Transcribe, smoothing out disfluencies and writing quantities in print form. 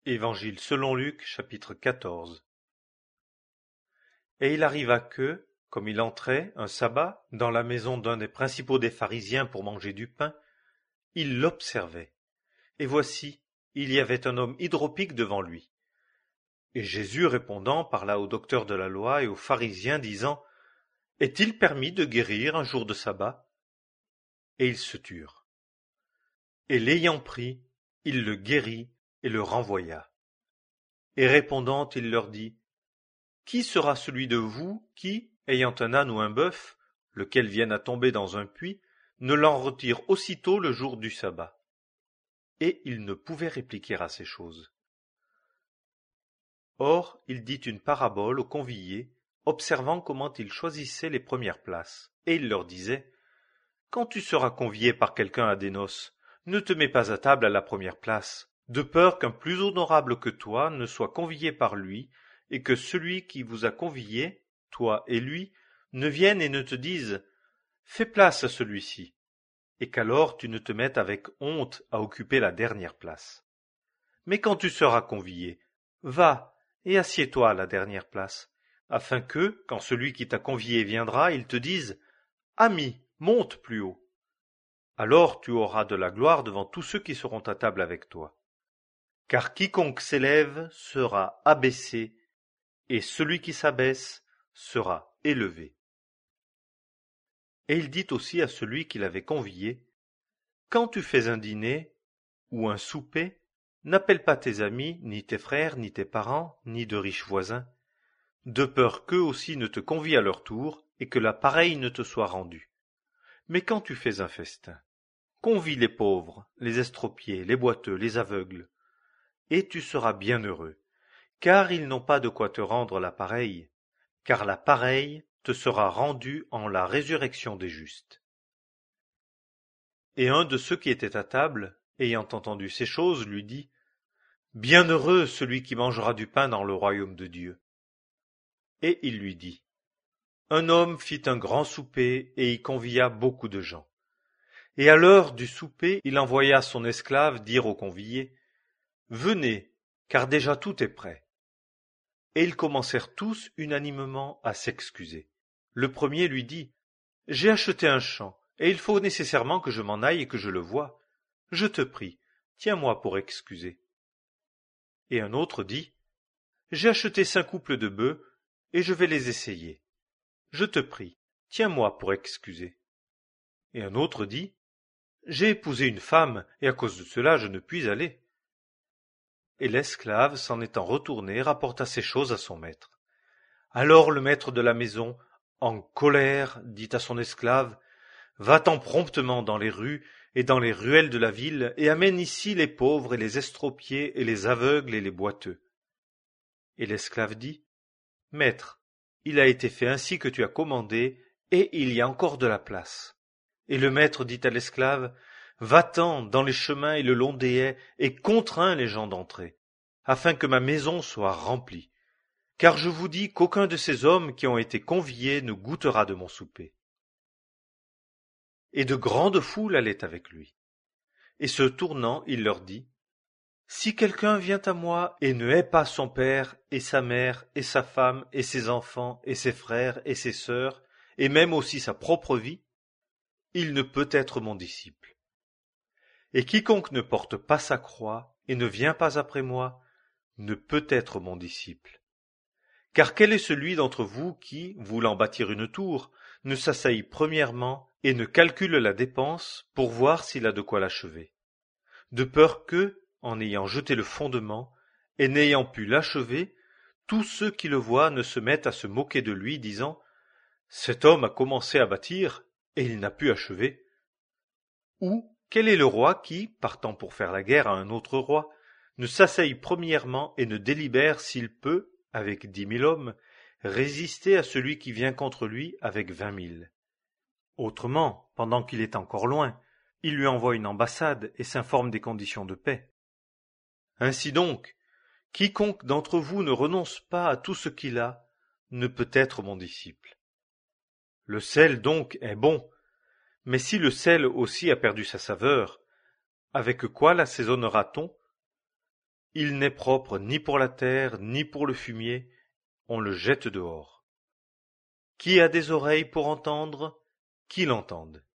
Évangile selon Luc, chapitre 14. Et il arriva que, comme il entrait, un sabbat, dans la maison d'un des principaux des pharisiens pour manger du pain, il l'observait. Et voici, il y avait un homme hydropique devant lui. Et Jésus répondant parla aux docteurs de la loi et aux pharisiens, disant: Est-il permis de guérir un jour de sabbat? Et ils se turent. Et l'ayant pris, il le guérit et le renvoya. Et répondant, il leur dit: Qui sera celui de vous qui, ayant un âne ou un bœuf, lequel vienne à tomber dans un puits, ne l'en retire aussitôt le jour du sabbat? Et il ne pouvait répliquer à ces choses. Or, il dit une parabole aux conviés, observant comment ils choisissaient les premières places. Et il leur disait: Quand tu seras convié par quelqu'un à des noces, ne te mets pas à table à la première place, de peur qu'un plus honorable que toi ne soit convié par lui, et que celui qui vous a convié, toi et lui, ne vienne et ne te dise: Fais place à celui-ci, et qu'alors tu ne te mettes avec honte à occuper la dernière place. Mais quand tu seras convié, va et assieds-toi à la dernière place, afin que, quand celui qui t'a convié viendra, il te dise: Ami, monte plus haut. Alors tu auras de la gloire devant tous ceux qui seront à table avec toi. Car quiconque s'élève sera abaissé, et celui qui s'abaisse sera élevé. Et il dit aussi à celui qui l'avait convié: Quand tu fais un dîner ou un souper, n'appelle pas tes amis, ni tes frères, ni tes parents, ni de riches voisins, de peur qu'eux aussi ne te convient à leur tour, et que la pareille ne te soit rendue. Mais quand tu fais un festin, convie les pauvres, les estropiés, les boiteux, les aveugles, et tu seras bien heureux, car ils n'ont pas de quoi te rendre la pareille, car la pareille te sera rendue en la résurrection des justes. Et un de ceux qui étaient à table, ayant entendu ces choses, lui dit: Bienheureux celui qui mangera du pain dans le royaume de Dieu. Et il lui dit: Un homme fit un grand souper et y convia beaucoup de gens. Et à l'heure du souper, il envoya son esclave dire aux conviés: Venez, car déjà tout est prêt. Et ils commencèrent tous unanimement à s'excuser. Le premier lui dit: J'ai acheté un champ, et il faut nécessairement que je m'en aille et que je le voie. Je te prie, tiens-moi pour excuser. Et un autre dit: J'ai acheté 5 couples de bœufs, et je vais les essayer. Je te prie, tiens-moi pour excuser. Et un autre dit: J'ai épousé une femme, et à cause de cela je ne puis aller. Et l'esclave, s'en étant retourné, rapporta ces choses à son maître. Alors le maître de la maison, en colère, dit à son esclave: Va-t'en promptement dans les rues et dans les ruelles de la ville, et amène ici les pauvres et les estropiés et les aveugles et les boiteux. Et l'esclave dit: Maître, il a été fait ainsi que tu as commandé, et il y a encore de la place. Et le maître dit à l'esclave: Va-t'en dans les chemins et le long des haies, et contrains les gens d'entrer, afin que ma maison soit remplie. Car je vous dis qu'aucun de ces hommes qui ont été conviés ne goûtera de mon souper. Et de grandes foules allaient avec lui. Et se tournant, il leur dit: Si quelqu'un vient à moi et ne hait pas son père et sa mère et sa femme et ses enfants et ses frères et ses sœurs, et même aussi sa propre vie, il ne peut être mon disciple. Et quiconque ne porte pas sa croix et ne vient pas après moi, ne peut être mon disciple. Car quel est celui d'entre vous qui, voulant bâtir une tour, ne s'asseye premièrement et ne calcule la dépense pour voir s'il a de quoi l'achever, de peur que, en ayant jeté le fondement, et n'ayant pu l'achever, tous ceux qui le voient ne se mettent à se moquer de lui, disant: Cet homme a commencé à bâtir, et il n'a pu achever. Ou quel est le roi qui, partant pour faire la guerre à un autre roi, ne s'asseye premièrement et ne délibère s'il peut, avec 10 000 hommes, résister à celui qui vient contre lui avec 20 000. Autrement, pendant qu'il est encore loin, il lui envoie une ambassade et s'informe des conditions de paix. Ainsi donc, quiconque d'entre vous ne renonce pas à tout ce qu'il a, ne peut être mon disciple. Le sel donc est bon, mais si le sel aussi a perdu sa saveur, avec quoi l'assaisonnera-t-on? Il n'est propre ni pour la terre, ni pour le fumier, on le jette dehors. Qui a des oreilles pour entendre, qu'il entende.